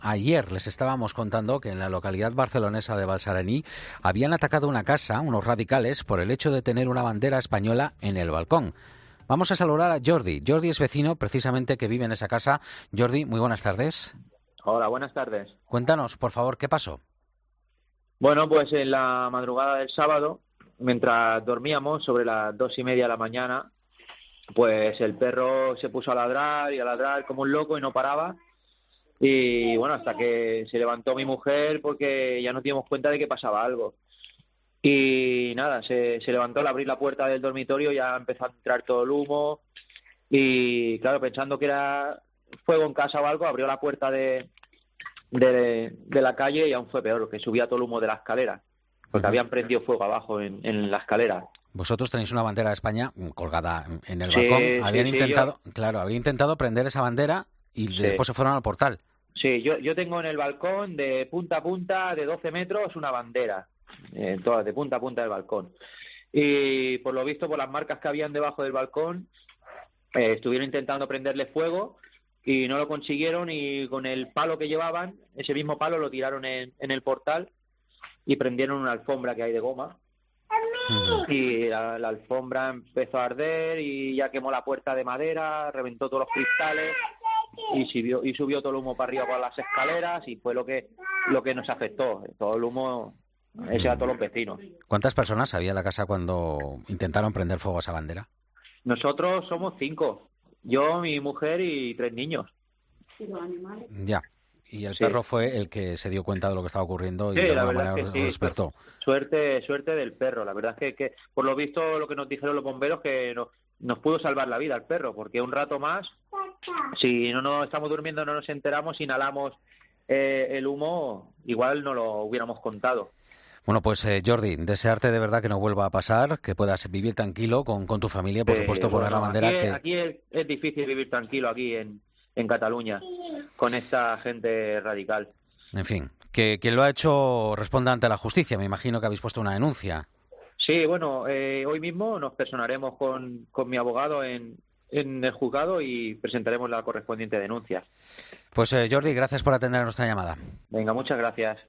Ayer les estábamos contando que en la localidad barcelonesa de Balsareny habían atacado una casa, unos radicales, por el hecho de tener una bandera española en el balcón. Vamos a saludar a Jordi. Jordi es vecino, precisamente, que vive en esa casa. Jordi, muy buenas tardes. Hola, buenas tardes. Cuéntanos, por favor, ¿qué pasó? Bueno, pues en la madrugada del sábado, mientras dormíamos, sobre las 2:30 de la mañana, pues el perro se puso a ladrar y a ladrar como un loco y no paraba. Y bueno, hasta que se levantó mi mujer porque ya nos dimos cuenta de que pasaba algo. Y nada, se levantó al abrir la puerta del dormitorio, ya empezó a entrar todo el humo. Y claro, pensando que era fuego en casa o algo, abrió la puerta de la calle y aún fue peor, que subía todo el humo de la escalera, porque habían prendido fuego abajo en la escalera. Vosotros tenéis una bandera de España colgada en el Sí, balcón. Habían sí, intentado, claro, habían intentado prender esa bandera y Sí. después se fueron al portal. Sí, yo tengo en el balcón de punta a punta, de 12 metros, una bandera, toda de punta a punta del balcón. Y por lo visto, por las marcas que habían debajo del balcón, estuvieron intentando prenderle fuego y no lo consiguieron, y con el palo que llevaban, ese mismo palo lo tiraron en el portal y prendieron una alfombra que hay de goma. Y la alfombra empezó a arder y ya quemó la puerta de madera, reventó todos los cristales y subió todo el humo para arriba por las escaleras, y fue lo que nos afectó. Todo el humo ese a todos los vecinos. ¿Cuántas personas había en la casa cuando intentaron prender fuego a esa bandera? Nosotros somos 5, yo, mi mujer y 3 niños. Ya. Y el Sí. perro fue el que se dio cuenta de lo que estaba ocurriendo y Sí, de la alguna verdad manera es que os sí. despertó. Suerte del perro. La verdad es que por lo visto, lo que nos dijeron los bomberos, que nos pudo salvar la vida el perro, porque un rato más, si no nos estamos durmiendo, no nos enteramos, inhalamos el humo, igual no lo hubiéramos contado. Bueno, pues Jordi, desearte de verdad que no vuelva a pasar, que puedas vivir tranquilo con tu familia, por supuesto, poner la Bueno, bandera que... aquí es difícil vivir tranquilo aquí en Cataluña con esta gente radical. En fin, que quien lo ha hecho responda ante la justicia. Me imagino que habéis puesto una denuncia. Sí, bueno, hoy mismo nos personaremos con mi abogado en el juzgado y presentaremos la correspondiente denuncia. Pues Jordi, gracias por atender a nuestra llamada. Venga, muchas gracias.